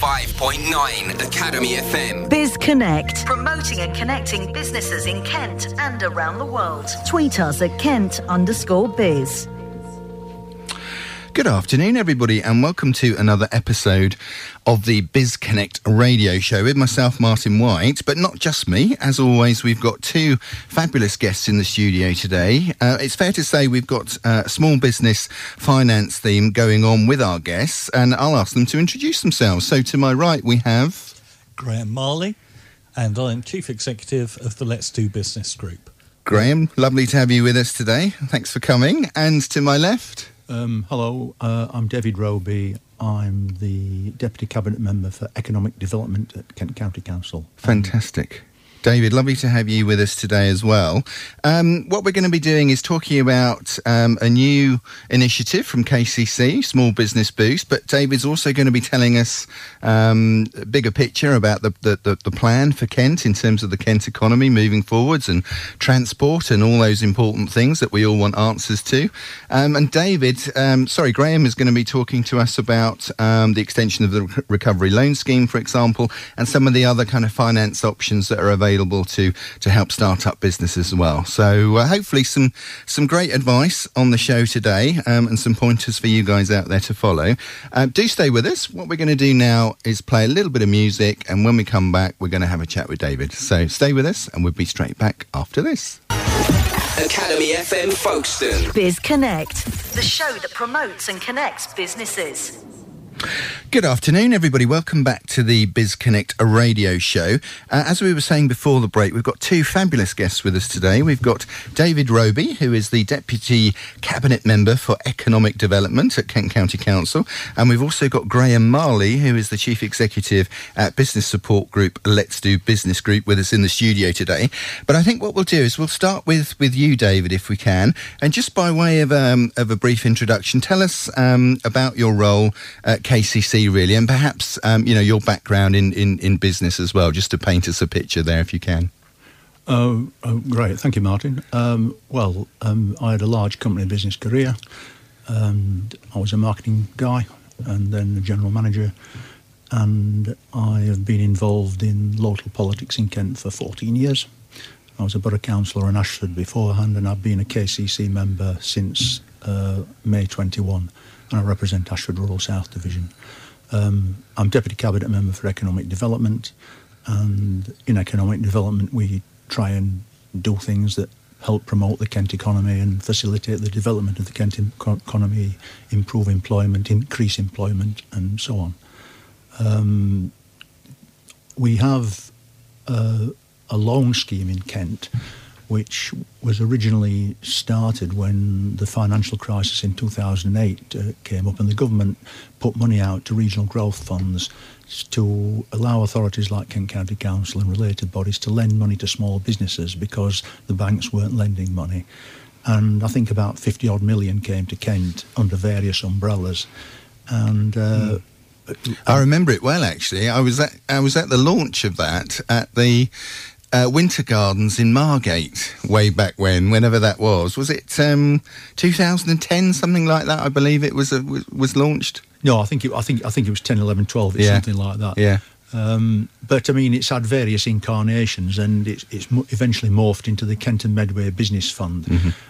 105.9 Academy FM. Biz Connect. Promoting and connecting businesses in Kent and around the world. Tweet us at Kent_biz. Good afternoon, everybody, and welcome to another episode of the Biz Connect radio show with myself, Martin White, but not just me. As always, we've got two fabulous guests in the studio today. It's fair to say we've got a small business finance theme going on with our guests, and I'll ask them to introduce themselves. So to my right, we have Graham Marley, and I'm Chief Executive of the Let's Do Business Group. Graham, lovely to have you with us today. Thanks for coming. And to my left... Hello, I'm David Roby. I'm the Deputy Cabinet Member for Economic Development at Kent County Council. Fantastic. David, lovely to have you with us today as well. What we're going to be doing is talking about a new initiative from KCC, Small Business Boost, but David's also going to be telling us a bigger picture about the plan for Kent in terms of the Kent economy moving forwards and transport and all those important things that we all want answers to. And Graham is going to be talking to us about the extension of the Recovery Loan Scheme, for example, and some of the other kind of finance options that are available to help start up businesses as well. So hopefully some great advice on the show today and some pointers for you guys out there to follow. Do stay with us. What we're going to do now is play a little bit of music, and when we come back we're going to have a chat with David. So stay with us and we'll be straight back after this. Academy FM Folkestone. Biz Connect, the show that promotes and connects businesses. Good afternoon, everybody. Welcome back to the Biz Connect, a radio show. As we were saying before the break, we've got two fabulous guests with us today. We've got David Roby, who is the Deputy Cabinet Member for Economic Development at Kent County Council. And we've also got Graham Marley, who is the Chief Executive at business support group Let's Do Business Group, with us in the studio today. But I think what we'll do is we'll start with you, David, if we can. And just by way of a brief introduction, tell us about your role at KCC, really, and perhaps your background in business as well, just to paint us a picture there if you can. Great, thank you, Martin. I had a large company business career, and I was a marketing guy and then a general manager, and I have been involved in local politics in Kent for 14 years. I was a borough councillor in Ashford beforehand, and I've been a KCC member since May 21, and I represent Ashford Rural South Division. I'm Deputy Cabinet Member for Economic Development, and in economic development we try and do things that help promote the Kent economy and facilitate the development of the Kent economy, improve employment, increase employment, and so on. We have a loan scheme in Kent which was originally started when the financial crisis in 2008 came up, and the government put money out to regional growth funds to allow authorities like Kent County Council and related bodies to lend money to small businesses because the banks weren't lending money. And I think about 50-odd million came to Kent under various umbrellas. And I remember it well, actually. I was at the launch of that at the Winter Gardens in Margate way back whenever that was. Was it 2010, something like that? I believe it was launched. No, I think it was 10, 11, 12. It's something like that. Yeah. But I mean, it's had various incarnations, and it's eventually morphed into the Kent and Medway Business Fund.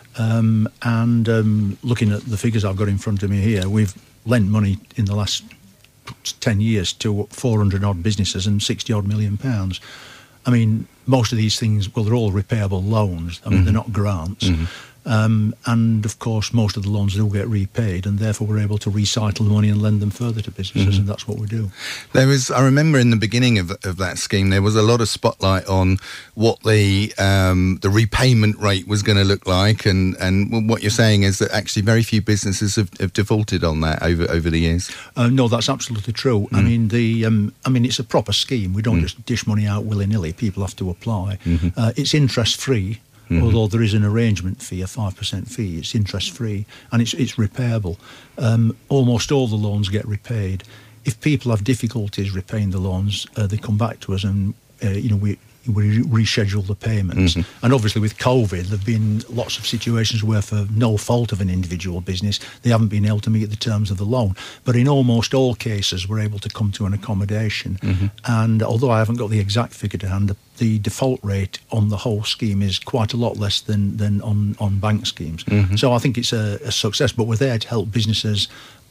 Mm-hmm. Looking at the figures I've got in front of me here, we've lent money in the last 10 years to 400 odd businesses and 60 odd million pounds. I mean, most of these things, they're all repayable loans. I mean, they're not grants. Mm-hmm. And, of course, most of the loans do get repaid, and therefore we're able to recycle the money and lend them further to businesses, and that's what we do. I remember in the beginning of that scheme, there was a lot of spotlight on what the repayment rate was going to look like, and what you're saying is that actually very few businesses have defaulted on that over the years. No, that's absolutely true. I mean, it's a proper scheme. We don't just dish money out willy-nilly. People have to apply. It's interest-free. Although there is an arrangement fee, a 5% fee, it's interest-free, and it's repayable. Almost all the loans get repaid. If people have difficulties repaying the loans, they come back to us, and we reschedule the payments. And obviously with COVID, there have been lots of situations where, for no fault of an individual business, they haven't been able to meet the terms of the loan. But in almost all cases, we're able to come to an accommodation. And although I haven't got the exact figure to hand, the default rate on the whole scheme is quite a lot less than on bank schemes. So I think it's a success, but we're there to help businesses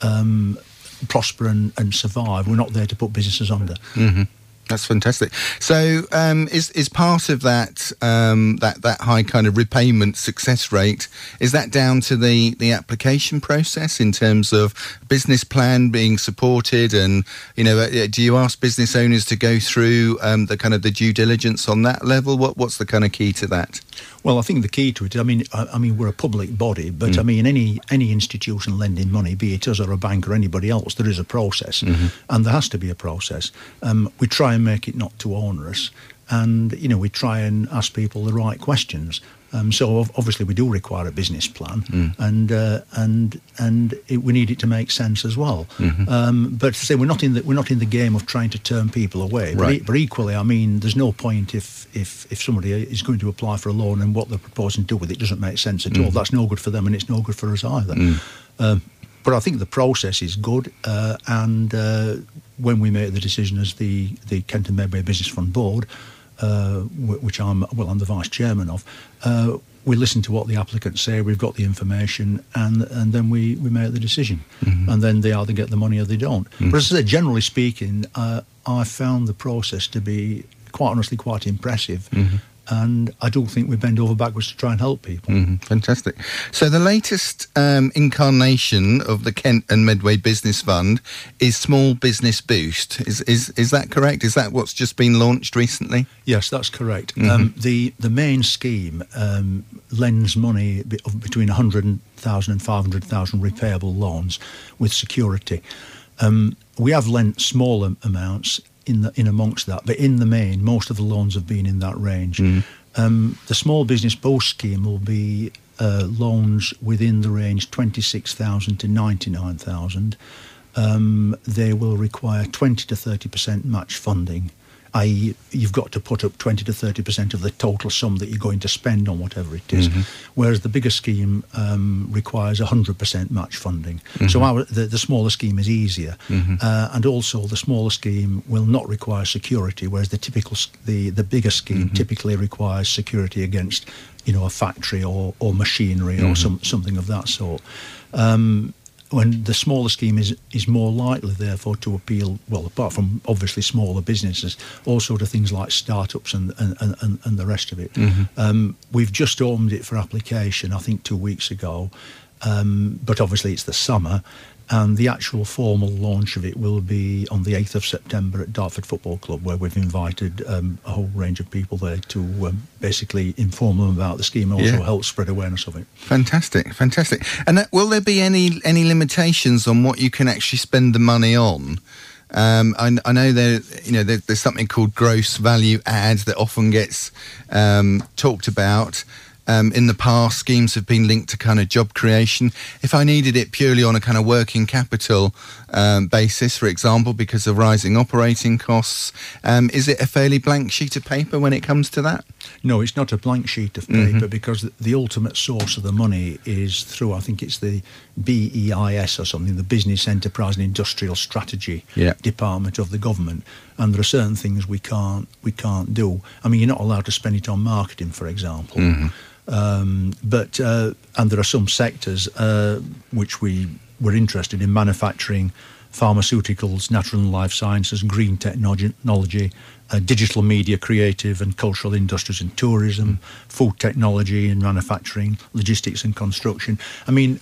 prosper and survive. We're not there to put businesses under. That's fantastic. So, is part of that that high kind of repayment success rate, is that down to the application process in terms of business plan being supported, and do you ask business owners to go through the kind of the due diligence on that level? What's the kind of key to that? Well, I think the key to it, I mean, we're a public body, but I mean, any institution lending money, be it us or a bank or anybody else, there is a process, and there has to be a process. We try and make it not too onerous, and we try and ask people the right questions. So obviously we do require a business plan, and we need it to make sense as well. But to say we're not in the game of trying to turn people away. Right. But equally, I mean, there's no point if somebody is going to apply for a loan and what they're proposing to do with it doesn't make sense at all. That's no good for them, and it's no good for us either. But I think the process is good, and when we make the decision as the Kent and Medway Business Fund Board, which I'm the vice chairman of, we listen to what the applicants say, we've got the information, and then we make the decision. And then they either get the money or they don't. But as I say, generally speaking, I found the process to be, quite honestly, quite impressive. And I do think we bend over backwards to try and help people. Fantastic. So the latest incarnation of the Kent and Medway Business Fund is Small Business Boost. Is that correct? Is that what's just been launched recently? Yes, that's correct. The main scheme lends money of between 100,000 and 500,000 repayable loans with security. We have lent smaller amounts in amongst that, but in the main, most of the loans have been in that range. The Small Business Boost scheme will be loans within the range 26,000 to 99,000. They will require 20 to 30% match funding, i.e. you've got to put up 20 to 30% of the total sum that you're going to spend on whatever it is, whereas the bigger scheme requires 100% match funding. So the smaller scheme is easier, and also the smaller scheme will not require security, whereas the bigger scheme typically requires security against a factory or machinery or something of that sort. When the smaller scheme is more likely, therefore, to appeal, well, apart from obviously smaller businesses, also to things like startups and the rest of it. We've just opened it for application, I think 2 weeks ago, but obviously it's the summer, and the actual formal launch of it will be on the 8th of September at Dartford Football Club, where we've invited a whole range of people there to basically inform them about the scheme and also help spread awareness of it. Fantastic. And will there be any limitations on what you can actually spend the money on? I know there's something called gross value add that often gets talked about. In the past, schemes have been linked to kind of job creation. If I needed it purely on a kind of working capital basis, for example, because of rising operating costs, is it a fairly blank sheet of paper when it comes to that? No, it's not a blank sheet of paper, because the ultimate source of the money is through, I think it's the BEIS or something, the Business, Enterprise and Industrial Strategy Department of the government. And there are certain things we can't do. I mean, you're not allowed to spend it on marketing, for example. But there are some sectors which we were interested in: manufacturing, pharmaceuticals, natural and life sciences, green technology, digital media, creative and cultural industries and tourism, food technology and manufacturing, logistics and construction. I mean,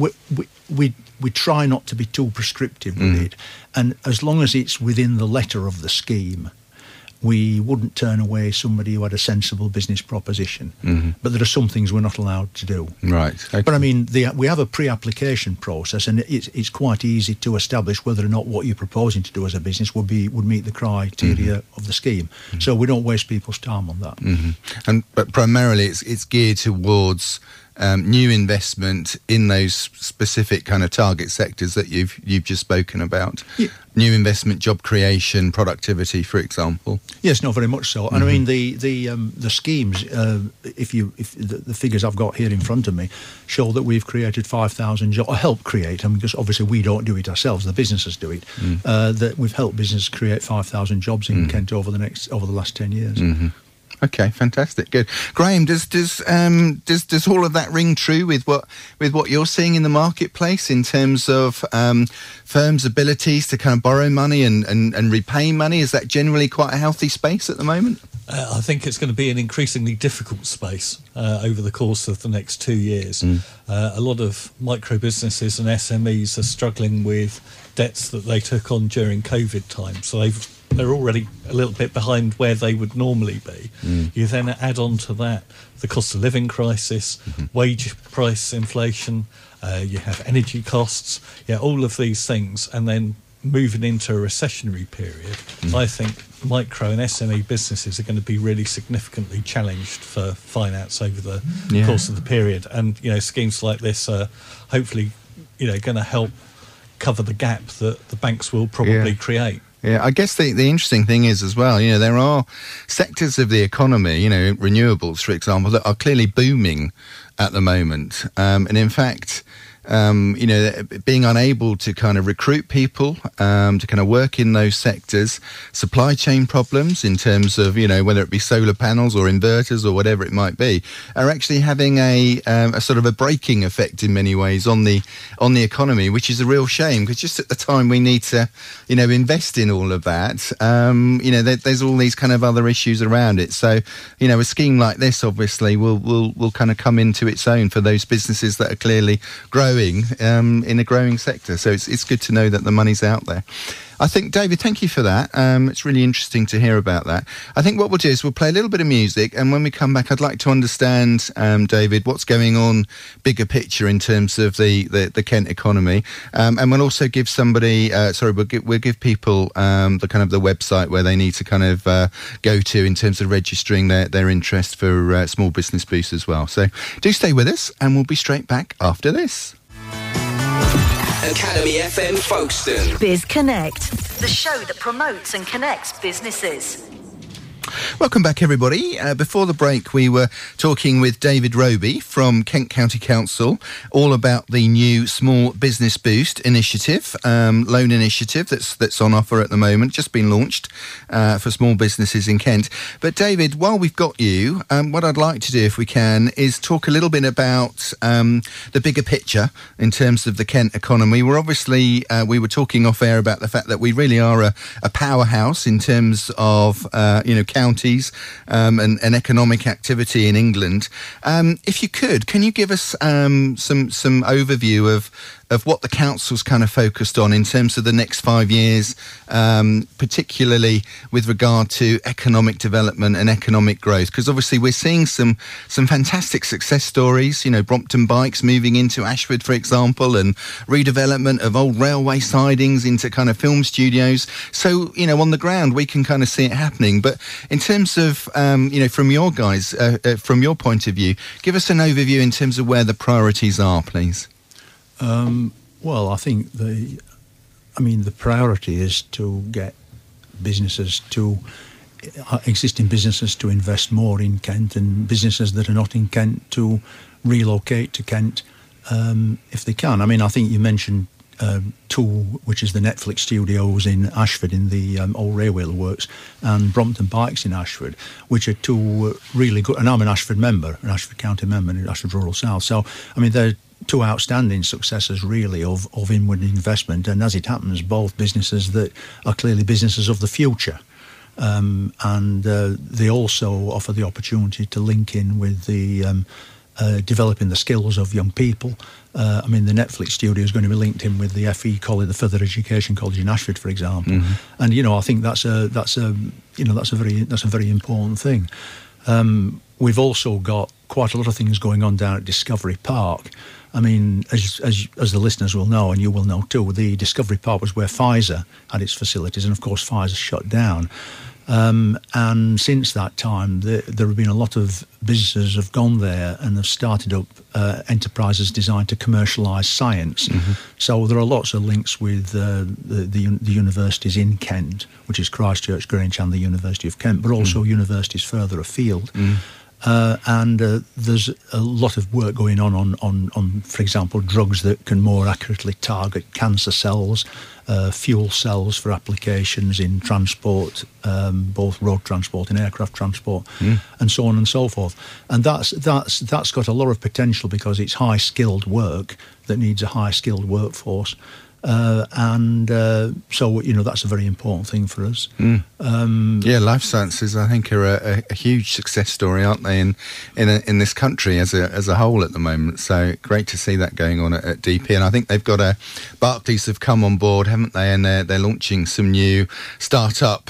we try not to be too prescriptive with it, and as long as it's within the letter of the scheme, we wouldn't turn away somebody who had a sensible business proposition. But there are some things we're not allowed to do. Right. Okay. But I mean, we have a pre-application process, and it's quite easy to establish whether or not what you're proposing to do as a business would meet the criteria of the scheme. So we don't waste people's time on that. But primarily, it's geared towards new investment in those specific kind of target sectors that you've just spoken about. Yeah. New investment, job creation, productivity, for example. Yes, no, very much so. And I mean the schemes. If the figures I've got here in front of me show that we've created 5,000 jobs, or helped create. I mean, because obviously we don't do it ourselves; the businesses do it. That we've helped businesses create 5,000 jobs in Kent over the last 10 years. Okay, fantastic, good. Graham, does all of that ring true with what you're seeing in the marketplace in terms of firms' abilities to kind of borrow money and repay money? Is that generally quite a healthy space at the moment? I think it's going to be an increasingly difficult space over the course of the next 2 years. A lot of micro businesses and SMEs are struggling with debts that they took on during COVID time, so they're already a little bit behind where they would normally be. You then add on to that the cost of living crisis, wage price inflation, you have energy costs, all of these things, and then moving into a recessionary period, I think micro and SME businesses are going to be really significantly challenged for finance over the course of the period. And, schemes like this are hopefully, going to help cover the gap that the banks will probably create. Yeah, I guess the interesting thing is as well, there are sectors of the economy, renewables, for example, that are clearly booming at the moment. And in fact, being unable to kind of recruit people to kind of work in those sectors, supply chain problems in terms of, whether it be solar panels or inverters or whatever it might be, are actually having a sort of a braking effect in many ways on the economy, which is a real shame, because just at the time we need to, invest in all of that, there's all these kind of other issues around it. So, a scheme like this obviously will kind of come into its own for those businesses that are clearly growing in a growing sector. So it's good to know that the money's out there. I think, David, thank you for that. It's really interesting to hear about that. I think what we'll do is we'll play a little bit of music, and when we come back, I'd like to understand, David, what's going on, bigger picture in terms of the Kent economy, and we'll also give somebody, we'll give people the kind of the website where they need to kind of go to in terms of registering their interest for Small Business Boost as well. So do stay with us, and we'll be straight back after this. Academy FM Folkestone. Biz Connect, the show that promotes and connects businesses. Welcome back, everybody. Before the break, we were talking with David Roby from Kent County Council all about the new Small Business Boost initiative, loan initiative that's on offer at the moment, just been launched for small businesses in Kent. But David, while we've got you, what I'd like to do, if we can, is talk a little bit about the bigger picture in terms of the Kent economy. We're obviously, we were talking off air about the fact that we really are a powerhouse in terms of, counties and economic activity in England. If you could, can you give us some overview of what the council's kind of focused on in terms of the next 5 years, particularly with regard to economic development and economic growth? Because obviously we're seeing some fantastic success stories, Brompton Bikes moving into Ashford, for example, and redevelopment of old railway sidings into kind of film studios. So, on the ground, we can kind of see it happening. But in terms of, from your guys, from your point of view, give us an overview in terms of where the priorities are, please. Well, I think the priority is to get existing businesses to invest more in Kent, and businesses that are not in Kent to relocate to Kent if they can. I think you mentioned Tool, which is the Netflix studios in Ashford in the old railway works, and Brompton Bikes in Ashford, which are two really good, and I'm an Ashford member, an Ashford County member in Ashford Rural South. So, they're two outstanding successes really of inward investment, and as it happens, both businesses that are clearly businesses of the future, and they also offer the opportunity to link in with the developing the skills of young people. The Netflix studio is going to be linked in with the FE College, the Further Education College in Ashford, for example. And I think that's a very important thing. We've also got quite a lot of things going on down at Discovery Park. As the listeners will know, and you will know too, the Discovery Park was where Pfizer had its facilities, and of course Pfizer shut down. And since that time, there have been a lot of businesses have gone there and have started up enterprises designed to commercialise science. So there are lots of links with the universities in Kent, which is Christchurch, Grange and the University of Kent, but also universities further afield. And there's a lot of work going on, for example, drugs that can more accurately target cancer cells, fuel cells for applications in transport, both road transport and aircraft transport, and so on and so forth. And that's got a lot of potential because it's high-skilled work that needs a high-skilled workforce. So, that's a very important thing for us. Life sciences, I think, are a huge success story, aren't they, in this country as a whole at the moment. So great to see that going on at DP. And I think they've got Barclays have come on board, haven't they? And they're launching some new startup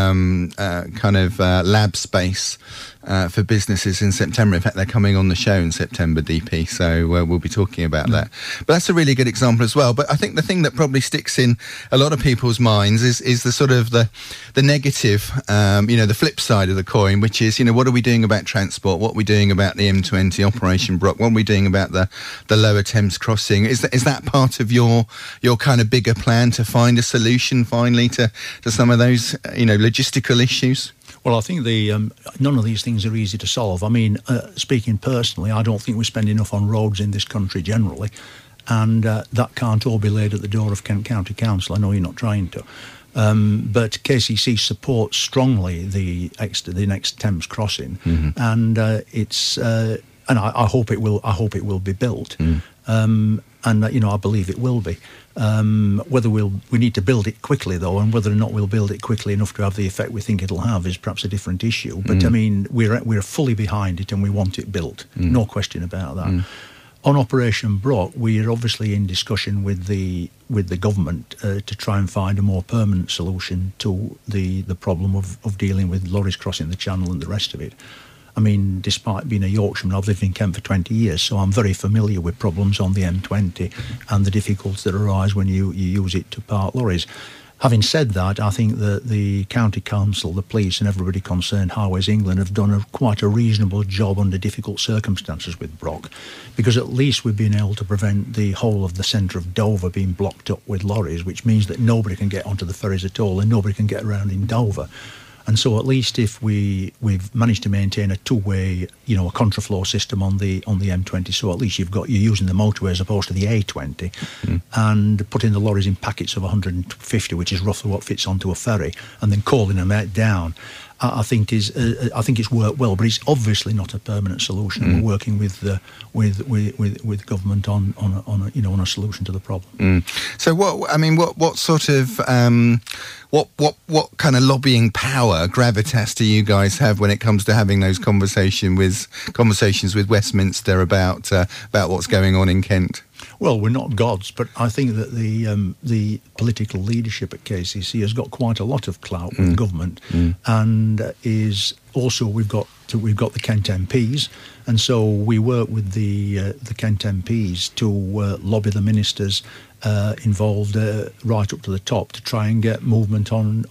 lab space for businesses in September. In fact, they're coming on the show in September, DP, so we'll be talking about that. But that's a really good example as well. But I think the thing that probably sticks in a lot of people's minds is the sort of the negative, the flip side of the coin, which is, what are we doing about transport? What are we doing about the M20 Operation Brock? What are we doing about the Lower Thames crossing? Is that part of your kind of bigger plan to find a solution finally to some of those, logistical issues? Well, I think none of these things are easy to solve. I mean, speaking personally, I don't think we spend enough on roads in this country generally, and that can't all be laid at the door of Kent County Council. I know you're not trying to. But KCC supports strongly the next Thames crossing, and it's and I hope it will. I hope it will be built, and I believe it will be. Whether we need to build it quickly though, and whether or not we'll build it quickly enough to have the effect we think it'll have is perhaps a different issue. But I mean, we're fully behind it, and we want it built. No question about that. On Operation Brock, we are obviously in discussion with the government to try and find a more permanent solution to the problem of dealing with lorries crossing the channel and the rest of it. I mean, despite being a Yorkshireman, I've lived in Kent for 20 years, so I'm very familiar with problems on the M20 and the difficulties that arise when you use it to park lorries. Having said that, I think that the County Council, the police and everybody concerned, Highways England, have done quite a reasonable job under difficult circumstances with Brock, because at least we've been able to prevent the whole of the centre of Dover being blocked up with lorries, which means that nobody can get onto the ferries at all and nobody can get around in Dover. And so at least if we've managed to maintain a two-way, a contraflow system on the M20, so at least you're using the motorway as opposed to the A20, and putting the lorries in packets of 150, which is roughly what fits onto a ferry, and then calling them down. I think it's worked well, but it's obviously not a permanent solution. We're working with government on a solution to the problem. So what sort of what kind of lobbying power, gravitas, do you guys have when it comes to having those conversations with Westminster about what's going on in Kent? Well, we're not gods, but I think that the political leadership at KCC has got quite a lot of clout with government, and is also we've got the Kent MPs, and so we work with the Kent MPs to lobby the ministers involved right up to the top to try and get movement on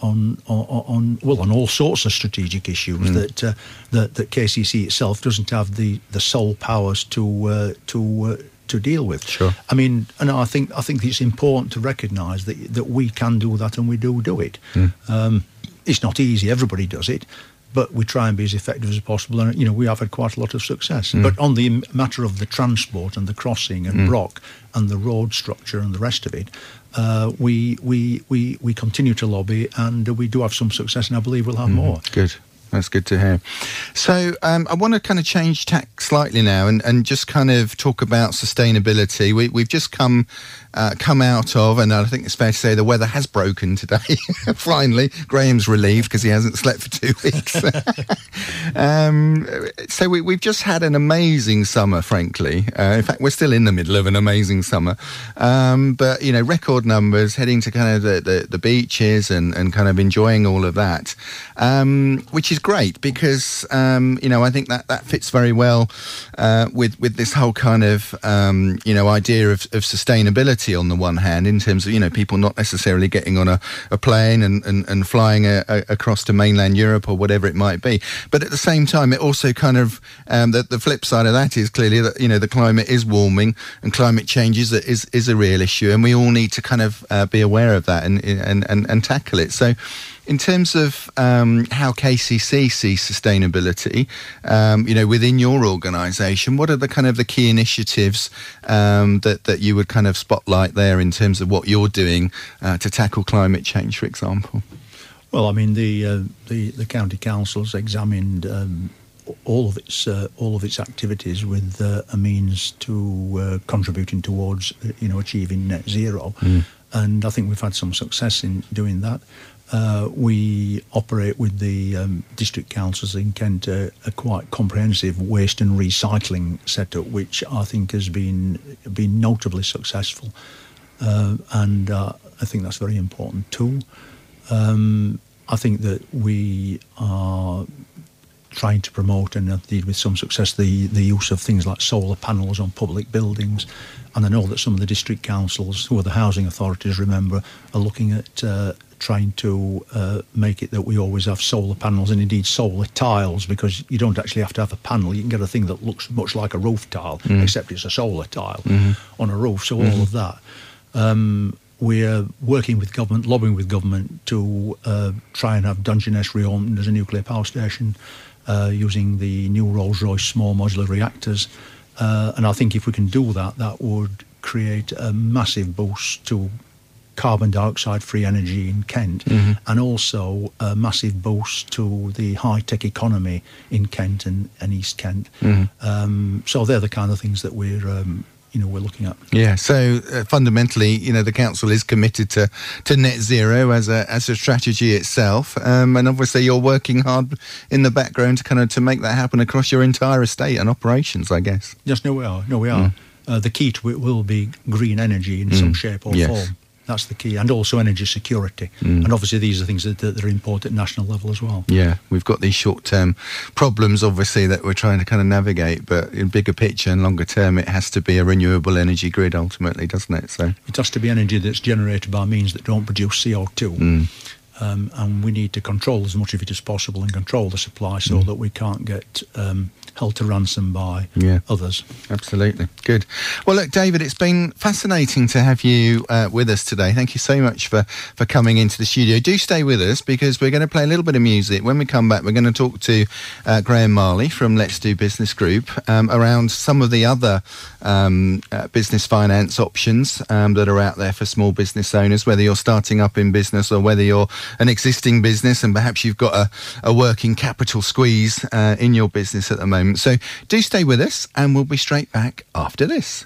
all sorts of strategic issues that KCC itself doesn't have the sole powers to deal with. Sure. I mean, and I think it's important to recognise that we can do that, and we do it. It's not easy; everybody does it, but we try and be as effective as possible. And we have had quite a lot of success. But on the matter of the transport and the crossing and Brock and the road structure and the rest of it, we continue to lobby, and we do have some success, and I believe we'll have more. Good. That's good to hear. So I want to kind of change tack slightly now and just kind of talk about sustainability. We've just come out of, and I think it's fair to say the weather has broken today. Finally, Graham's relieved because he hasn't slept for 2 weeks. So we've just had an amazing summer, frankly. In fact, we're still in the middle of an amazing summer. But, record numbers, heading to kind of the beaches and kind of enjoying all of that, which is great because, I think that fits very well with this whole kind of, idea of sustainability. mobility on the one hand, in terms of, people not necessarily getting on a plane and flying across to mainland Europe or whatever it might be. But at the same time, it also kind of, the flip side of that is clearly that, the climate is warming and climate change is a real issue, and we all need to kind of be aware of that and tackle it. So in terms of how KCC sees sustainability, within your organisation, what are the kind of the key initiatives that you would kind of spotlight there in terms of what you're doing to tackle climate change, for example? Well, I mean, the county council's examined all of its activities with a means to contributing towards achieving net zero, and I think we've had some success in doing that. We operate with the district councils in Kent a quite comprehensive waste and recycling setup, which I think has been notably successful, and I think that's very important too. I think that we are trying to promote, and indeed with some success, the use of things like solar panels on public buildings. And I know that some of the district councils, who are the housing authorities, remember, are looking at trying to make it that we always have solar panels and indeed solar tiles, because you don't actually have to have a panel. You can get a thing that looks much like a roof tile, except it's a solar tile on a roof. So all of that. We're working with government, lobbying with government to try and have Dungeness reopened as a nuclear power station using the new Rolls-Royce small modular reactors. And I think if we can do that, that would create a massive boost to carbon dioxide-free energy in Kent, and also a massive boost to the high-tech economy in Kent and East Kent. So they're the kind of things that we're looking at. Yeah. So fundamentally, the council is committed to net zero as a strategy itself, and obviously you're working hard in the background to make that happen across your entire estate and operations, I guess. Yes. No, we are. The key to it will be green energy in some shape or form. That's the key, and also energy security. And obviously these are things that are important at national level as well. Yeah, we've got these short-term problems, obviously, that we're trying to kind of navigate, but in bigger picture and longer term, it has to be a renewable energy grid ultimately, doesn't it? So it has to be energy that's generated by means that don't produce CO2. And we need to control as much of it as possible and control the supply so that we can't get held to ransom by others. Absolutely. Good. Well, look, David, it's been fascinating to have you with us today. Thank you so much for coming into the studio. Do stay with us, because we're going to play a little bit of music. When we come back, we're going to talk to Graham Marley from Let's Do Business Group around some of the other business finance options that are out there for small business owners, whether you're starting up in business or whether you're an existing business and perhaps you've got a working capital squeeze in your business at the moment. So do stay with us, and we'll be straight back after this.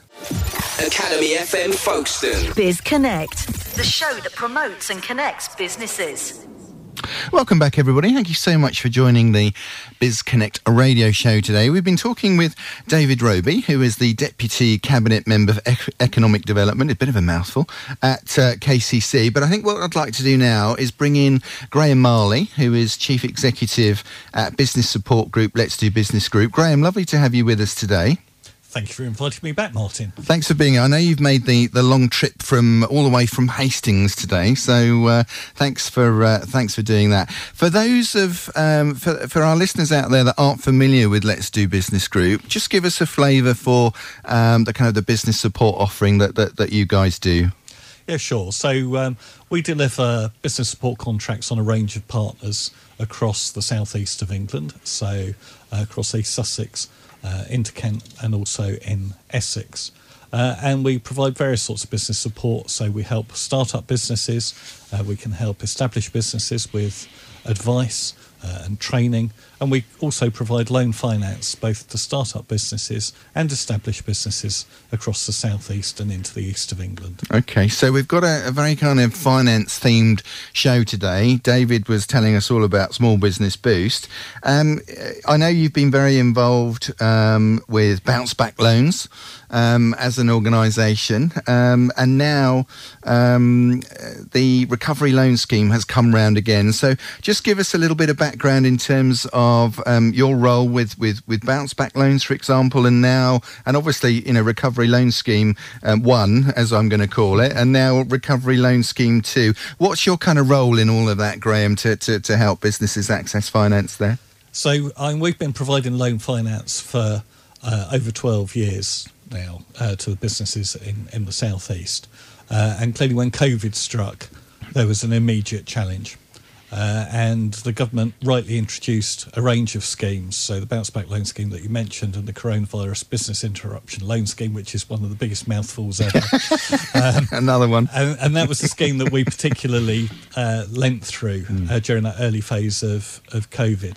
Academy FM Folkestone. Biz Connect, the show that promotes and connects businesses. Welcome back, everybody. Thank you so much for joining the Biz Connect radio show today. We've been talking with David Roby, who is the Deputy Cabinet Member for Economic Development, a bit of a mouthful, at KCC. But I think what I'd like to do now is bring in Graham Marley, who is Chief Executive at business support group Let's Do Business Group. Graham, lovely to have you with us today. Thank you for inviting me back, Martin. Thanks for being here. I know you've made the long trip from all the way from Hastings today, so thanks for doing that. For those of for our listeners out there that aren't familiar with Let's Do Business Group, just give us a flavour for the kind of the business support offering that you guys do. Yeah, sure. So we deliver business support contracts on a range of partners across the southeast of England, so across East Sussex, into Kent and also in Essex. And we provide various sorts of business support. So we help start-up businesses, we can help established businesses with advice and training, and we also provide loan finance both to start-up businesses and established businesses across the southeast and into the east of England. Okay, so we've got a very kind of finance-themed show today. David was telling us all about Small Business Boost. I know you've been very involved with Bounce Back Loans as an organisation, and now the recovery loan scheme has come round again. So just give us a little bit of background in terms of your role with bounce back loans, for example, and obviously, recovery loan scheme 1, as I'm going to call it, and now recovery loan scheme 2. What's your kind of role in all of that, Graham, to help businesses access finance there? So we've been providing loan finance for over 12 years now to the businesses in the South East. And clearly when COVID struck, there was an immediate challenge. And the government rightly introduced a range of schemes. So the bounce back loan scheme that you mentioned and the coronavirus business interruption loan scheme, which is one of the biggest mouthfuls ever. Another one. And that was the scheme that we particularly lent through during that early phase of COVID.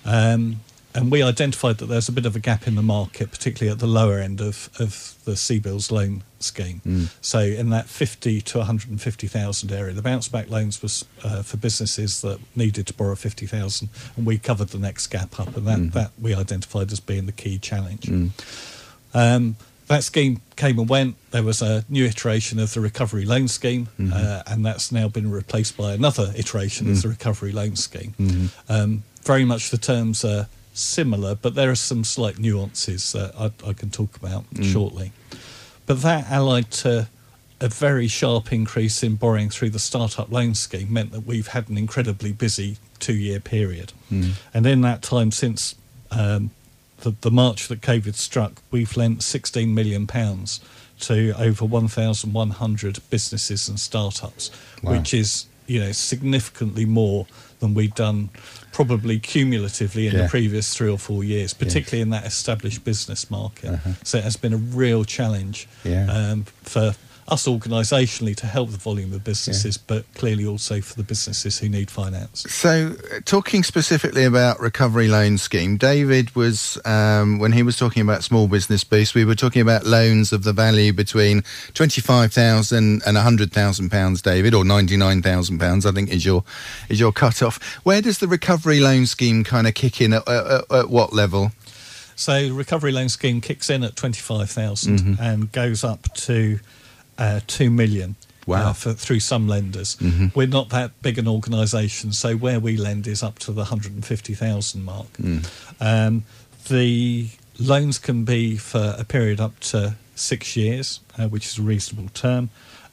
And we identified that there's a bit of a gap in the market, particularly at the lower end of the CBILS loan scheme. So in that 50 to 150,000 area, the bounce back loans was for businesses that needed to borrow 50,000, and we covered the next gap up, and that we identified as being the key challenge. That scheme came and went. There was a new iteration of the recovery loan scheme, and that's now been replaced by another iteration of the recovery loan scheme. Very much the terms are similar, but there are some slight nuances that I can talk about shortly. But that, allied to a very sharp increase in borrowing through the startup loan scheme, meant that we've had an incredibly busy 2-year period. And in that time, since the March that COVID struck, we've lent £16 million to over 1,100 businesses and startups, which is significantly more than we'd done probably cumulatively in the previous 3 or 4 years, particularly in that established business market. So it has been a real challenge for us organisationally to help the volume of businesses, but clearly also for the businesses who need finance. So talking specifically about recovery loan scheme, David was, when he was talking about small business boost, we were talking about loans of the value between £25,000 and £100,000, David, or £99,000, I think is your cut-off. Where does the recovery loan scheme kind of kick in, at what level? So the recovery loan scheme kicks in at 25,000 and goes up to 2 million. Wow. Through some lenders. We're not that big an organisation, so where we lend is up to the 150,000 mark. The loans can be for a period up to 6 years, which is a reasonable term.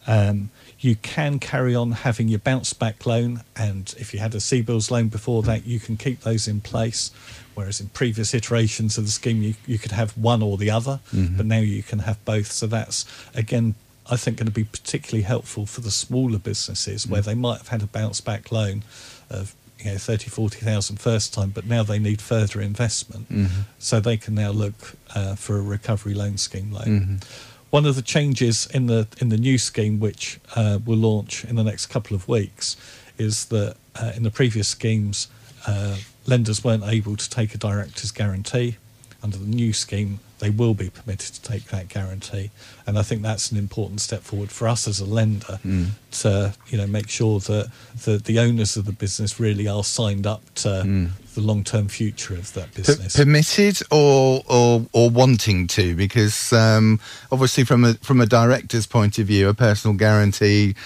You can carry on having your bounce back loan, and if you had a CBILS loan before that, you can keep those in place. Whereas in previous iterations of the scheme, you could have one or the other, but now you can have both. So that's, again, I think going to be particularly helpful for the smaller businesses where they might have had a bounce back loan of 30, 40,000 first time, but now they need further investment. So they can now look for a recovery loan scheme loan. One of the changes in the new scheme, which will launch in the next couple of weeks, is that in the previous schemes, lenders weren't able to take a director's guarantee. Under the new scheme, they will be permitted to take that guarantee, and I think that's an important step forward for us as a lender to make sure that the owners of the business really are signed up to the long-term future of that business. Permitted or wanting to, because obviously from a director's point of view, a personal guarantee,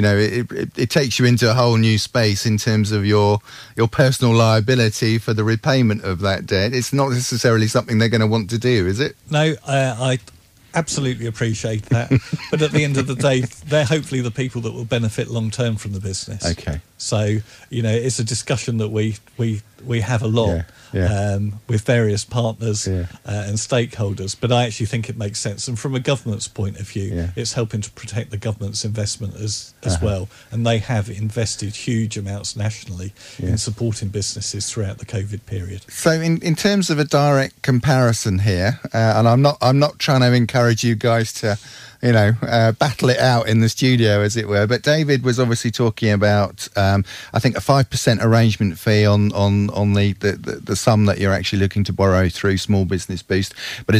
it takes you into a whole new space in terms of your personal liability for the repayment of that debt. It's not necessarily something they're going to want to do, is it? No, I absolutely appreciate that. But at the end of the day, they're hopefully the people that will benefit long term from the business. Okay. So, it's a discussion that we have a lot with various partners and stakeholders. But I actually think it makes sense. And from a government's point of view, it's helping to protect the government's investment as well. And they have invested huge amounts nationally in supporting businesses throughout the COVID period. So in terms of a direct comparison here, and I'm not trying to encourage you guys to battle it out in the studio, as it were. But David was obviously talking about, I think, a 5% arrangement fee on the sum that you're actually looking to borrow through Small Business Boost, but a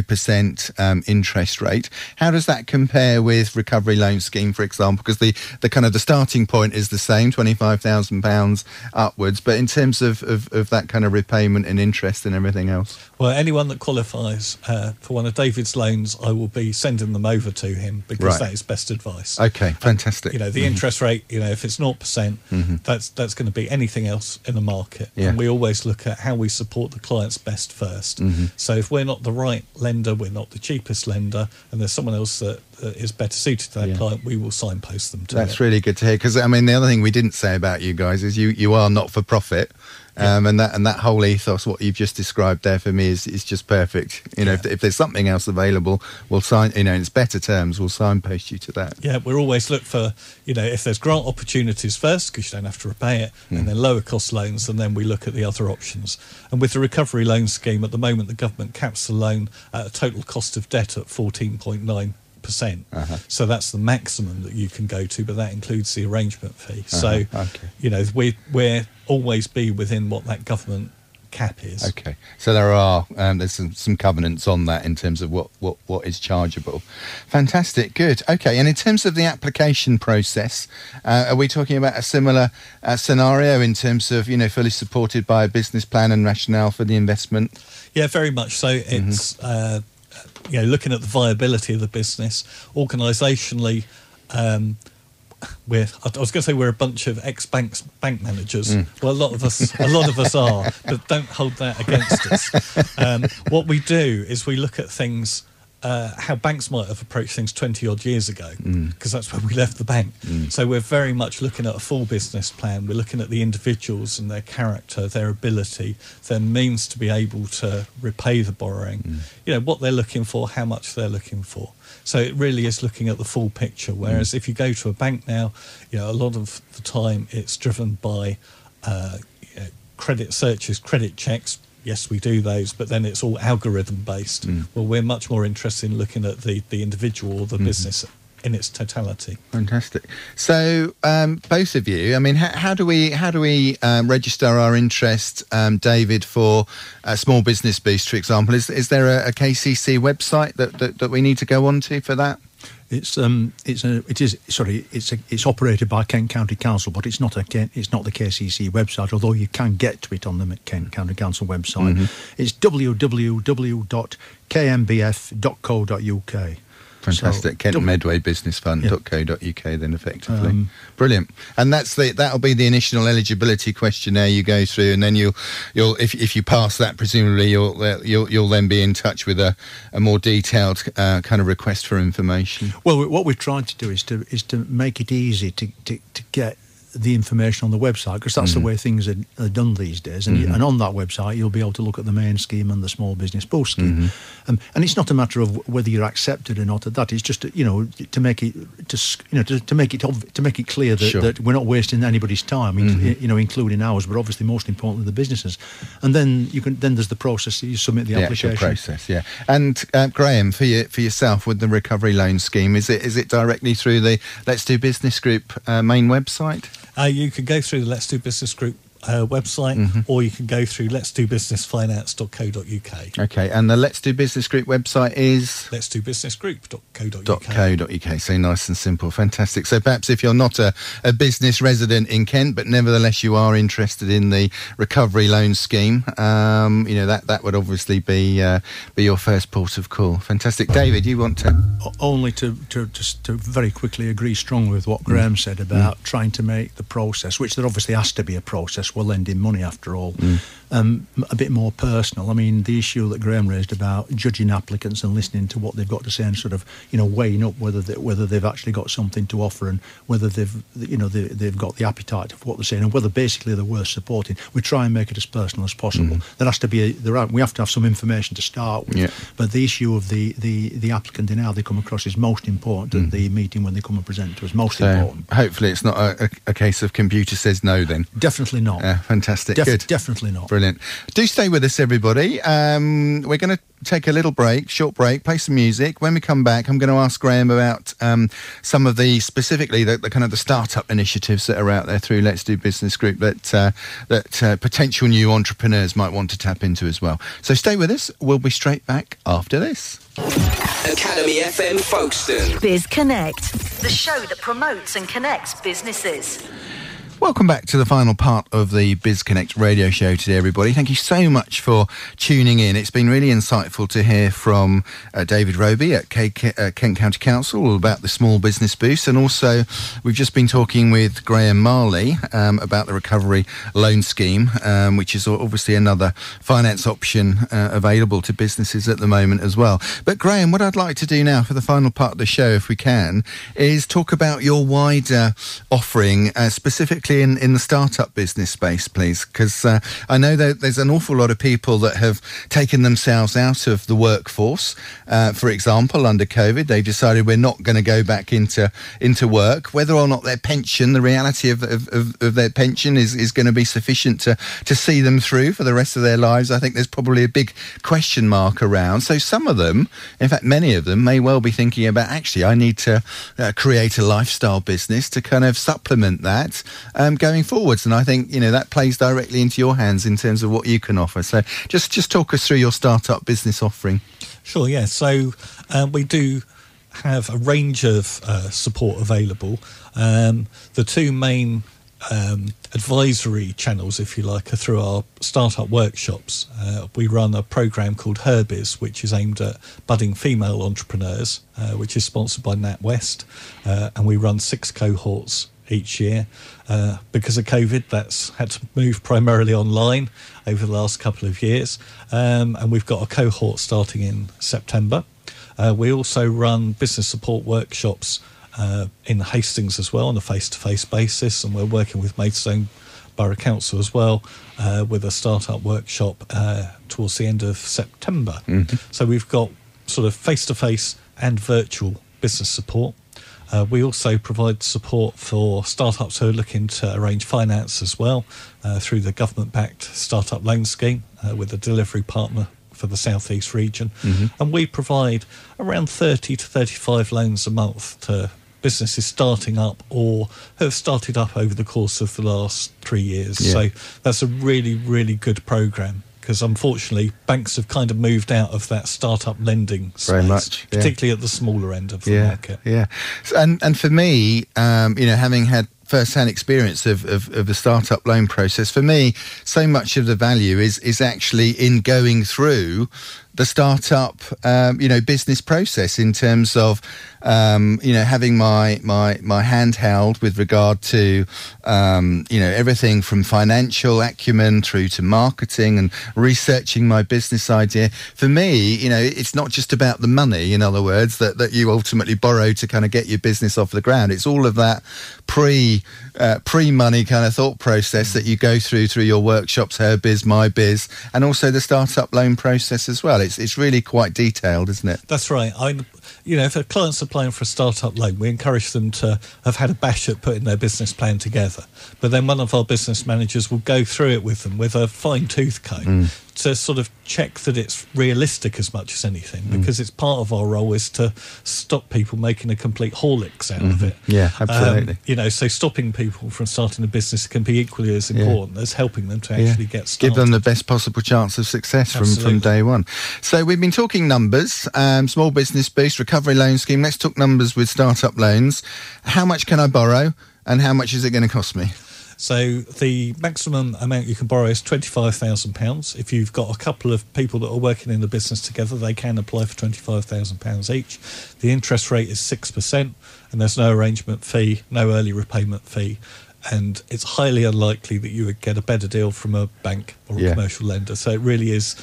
0% interest rate. How does that compare with Recovery Loan Scheme, for example? Because the kind of the starting point is the same, £25,000 upwards. But in terms of that kind of repayment and interest and everything else? Well, anyone that qualifies for one of David's loans, I will be sending them over to him, because that is best advice. Okay, fantastic. The interest rate, if it's 0%, that's going to be anything else in the market. Yeah. And we always look at how we support the clients best first. So if we're not the right lender, we're not the cheapest lender, and there's someone else that is better suited to that client, we will signpost them to That's really good to hear, because the other thing we didn't say about you guys is you are not for profit. And that whole ethos, what you've just described there for me is just perfect. If there's something else available, we'll sign. In its better terms, we'll signpost you to that. Yeah, we're always look for if there's grant opportunities first, because you don't have to repay it, and then lower cost loans, and then we look at the other options. And with the recovery loan scheme at the moment, the government caps the loan at a total cost of debt at 14.9%. So that's the maximum that you can go to, but that includes the arrangement fee. So we're always be within what that government cap is. Okay, so there are there's some covenants on that in terms of what is chargeable. Fantastic, good. Okay, and in terms of the application process, are we talking about a similar scenario in terms of fully supported by a business plan and rationale for the investment? Yeah, very much so. It's looking at the viability of the business organisationally. I was going to say we're a bunch of ex-bank managers. Well, a lot of us are, but don't hold that against us. What we do is we look at things, how banks might have approached things 20 odd years ago, because that's when we left the bank. So we're very much looking at a full business plan. We're looking at the individuals and their character, their ability, their means to be able to repay the borrowing, what they're looking for, how much they're looking for. So it really is looking at the full picture. Whereas if you go to a bank now, a lot of the time it's driven by credit searches, credit checks. Yes, we do those, but then it's all algorithm based. Well, we're much more interested in looking at the individual or the business in its totality. Fantastic. So both of you, how do we register our interest, David, for Small Business Boost, for example? Is there a KCC website that we need to go on to for that? It's operated by Kent County Council, but it's not the KCC website. Although you can get to it on the Kent County Council website. It's www.kmbf.co.uk. Fantastic. Kent Medway Business Fund.co.uk then effectively. Brilliant. And that'll be the initial eligibility questionnaire you go through, and then you'll if you pass that, presumably you'll then be in touch with a more detailed kind of request for information. Well, what we've tried to do is to make it easy to get the information on the website, because that's the way things are done these days. And on that website, you'll be able to look at the main scheme and the Small Business Boost scheme. And it's not a matter of whether you're accepted or not. That is just to make it clear that we're not wasting anybody's time, including ours, but obviously most importantly the businesses. And then there's the process that you submit the application. Actual process, yeah. And Graham, for yourself with the recovery loan scheme, is it directly through the Let's Do Business Group main website? You can go through the Let's Do Business Group website, or you can go through letsdobusinessfinance.co.uk. Okay, and the Let's Do Business Group website is? letsdobusinessgroup.co.uk. So nice and simple. Fantastic. So perhaps if you're not a business resident in Kent, but nevertheless you are interested in the recovery loan scheme, that would obviously be your first port of call. Fantastic. David, you want to? Only to very quickly agree strongly with what Graham said about trying to make the process, which there obviously has to be a process, we're lending money after all, a bit more personal. The issue that Graham raised about judging applicants and listening to what they've got to say and sort of weighing up whether they've actually got something to offer and whether they've got the appetite for what they're saying and whether basically they're worth supporting. We try and make it as personal as possible. There has to be we have to have some information to start with, but the issue of the applicant and how they come across is most important at the meeting when they come and present to us. Important. Hopefully it's not a case of computer says no then. Definitely not. Fantastic. Good. Definitely not. Brilliant. Do stay with us, everybody. We're going to take a little short break, play some music. When we come back, I'm going to ask Graham about some of specifically the kind of the startup initiatives that are out there through Let's Do Business Group that potential new entrepreneurs might want to tap into as well. So stay with us. We'll be straight back after this. Academy FM Folkestone. Biz Connect, the show that promotes and connects businesses. Welcome back to the final part of the BizConnect radio show today, everybody. Thank you so much for tuning in. It's been really insightful to hear from David Roby at Kent County Council all about the Small Business Boost, and also we've just been talking with Graham Marley about the Recovery Loan Scheme, which is obviously another finance option available to businesses at the moment as well. But Graham, what I'd like to do now for the final part of the show, if we can, is talk about your wider offering, specifically in the startup business space, please, because I know that there's an awful lot of people that have taken themselves out of the workforce. For example, under COVID, they decided we're not going to go back into work, whether or not their pension, the reality of their pension is going to be sufficient to see them through for the rest of their lives. I think there's probably a big question mark around. So some of them, in fact, many of them may well be thinking about, actually, I need to create a lifestyle business to kind of supplement that going forwards. And I think, that plays directly into your hands in terms of what you can offer. So just talk us through your startup business offering. Sure, yeah. So we do have a range of support available. The two main advisory channels, if you like, are through our startup workshops. We run a program called Herbiz, which is aimed at budding female entrepreneurs, which is sponsored by NatWest, and we run 6 cohorts each year. Because of COVID, that's had to move primarily online over the last couple of years, and we've got a cohort starting in September. We also run business support workshops in Hastings as well on a face-to-face basis, and we're working with Maidstone Borough Council as well with a startup workshop towards the end of September. Mm-hmm. So we've got sort of face-to-face and virtual business support. We also provide support for startups who are looking to arrange finance as well through the government-backed Startup Loan Scheme with a delivery partner for the South East region. Mm-hmm. And we provide around 30 to 35 loans a month to businesses starting up or have started up over the course of the last 3 years. Yeah. So that's a really, really good programme, because unfortunately banks have kind of moved out of that startup lending space, very much, yeah. Particularly at the smaller end of the market. Yeah, and for me, having had first-hand experience of the startup loan process, for me, so much of the value is actually in going through the startup, business process in terms of, having my hand held with regard to, everything from financial acumen through to marketing and researching my business idea. For me, it's not just about the money, in other words, that you ultimately borrow to kind of get your business off the ground. It's all of that pre-money kind of thought process that you go through your workshops, Herbiz, MyBiz, and also the startup loan process as well. It's really quite detailed, isn't it? That's right. If a client's applying for a startup loan, we encourage them to have had a bash at putting their business plan together. But then one of our business managers will go through it with them with a fine-tooth comb to sort of check that it's realistic as much as anything, because it's part of our role is to stop people making a complete Horlicks out of it. Yeah, absolutely. So stopping people from starting a business can be equally as important as helping them to actually get started. Give them the best possible chance of success from day one. So we've been talking numbers, Small Business Boost, Recovery Loan Scheme. Let's talk numbers with startup loans. How much can I borrow and how much is it going to cost me? So the maximum amount you can borrow is £25,000. If you've got a couple of people that are working in the business together, they can apply for £25,000 each. The interest rate is 6%, and there's no arrangement fee, no early repayment fee. And it's highly unlikely that you would get a better deal from a bank or a commercial lender. So it really is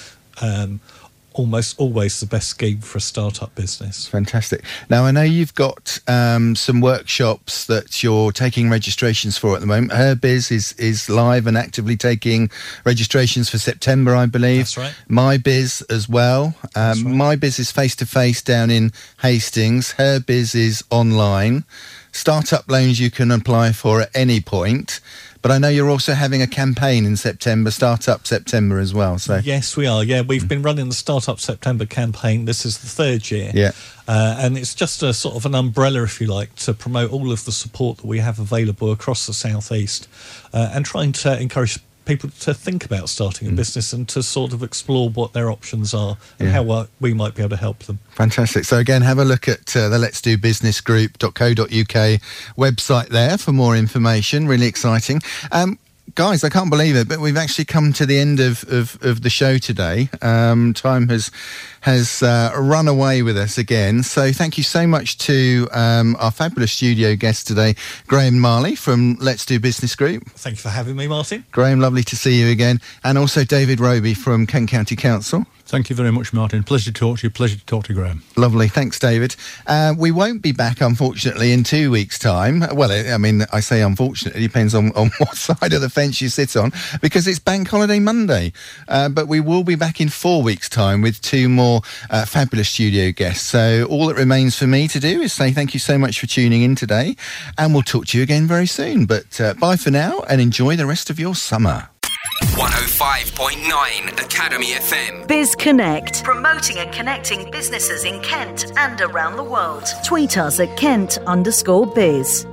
almost always the best scheme for a startup business. Fantastic. Now, I know you've got some workshops that you're taking registrations for at the moment. Herbiz is live and actively taking registrations for September, I believe. That's right. MyBiz as well. That's right. MyBiz is face-to-face down in Hastings. Herbiz is online. Startup loans you can apply for at any point. But I know you're also having a campaign in September, Startup September as well. So yes, we are. Yeah, we've been running the Startup September campaign. This is the 3rd year. Yeah. And it's just a sort of an umbrella, if you like, to promote all of the support that we have available across the South East and trying to encourage people to think about starting a business and to sort of explore what their options are and how we might be able to help them. Fantastic. So again, have a look at the Let's Do Business Group.co.uk website there for more information. Really exciting. Guys, I can't believe it, but we've actually come to the end of the show today. Time has run away with us again. So thank you so much to our fabulous studio guest today, Graham Marley from Let's Do Business Group. Thank you for having me, Martin. Graham, lovely to see you again. And also David Roby from Kent County Council. Thank you very much, Martin. Pleasure to talk to you. Pleasure to talk to Graham. Lovely. Thanks, David. We won't be back, unfortunately, in 2 weeks' time. Well, I mean, I say unfortunately, it depends on what side of the fence you sit on, because it's Bank Holiday Monday. But we will be back in 4 weeks' time with 2 more fabulous studio guests. So all that remains for me to do is say thank you so much for tuning in today, and we'll talk to you again very soon. But bye for now, and enjoy the rest of your summer. 105.9 Academy FM. Biz Connect, promoting and connecting businesses in Kent and around the world. Tweet us at Kent_biz.